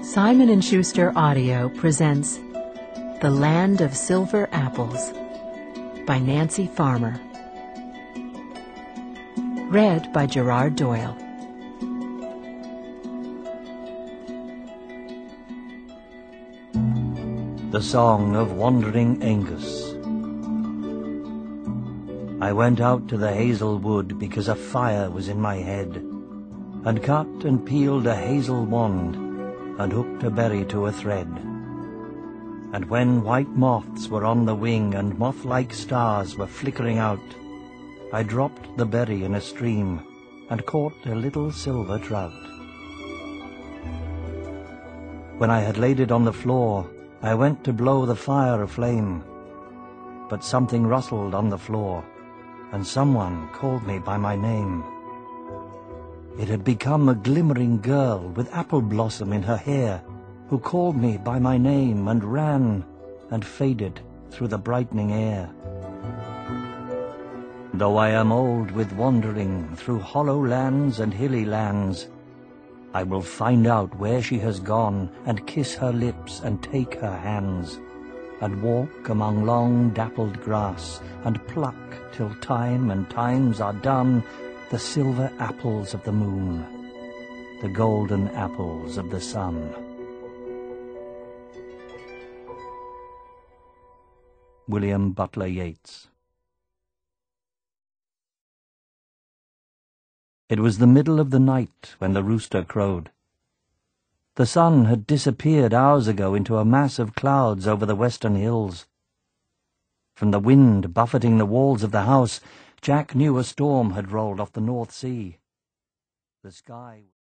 Simon & Schuster Audio presents The Land of Silver Apples by Nancy Farmer. Read by Gerard Doyle. The Song of Wandering Angus. I went out to the hazel wood because a fire was in my head, and cut and peeled a hazel wand, and hooked a berry to a thread. And when white moths were on the wing and moth-like stars were flickering out, I dropped the berry in a stream and caught a little silver trout. When I had laid it on the floor, I went to blow the fire aflame, but something rustled on the floor, and someone called me by my name. It had become a glimmering girl with apple blossom in her hair, who called me by my name and ran and faded through the brightening air. Though I am old with wandering through hollow lands and hilly lands, I will find out where she has gone, and kiss her lips and take her hands, and walk among long dappled grass, and pluck till time and times are done the silver apples of the moon, the golden apples of the sun. William Butler Yeats. It was the middle of the night when the rooster crowed. The sun had disappeared hours ago into a mass of clouds over the western hills. From the wind buffeting the walls of the house, Jack knew a storm had rolled off the North Sea. The sky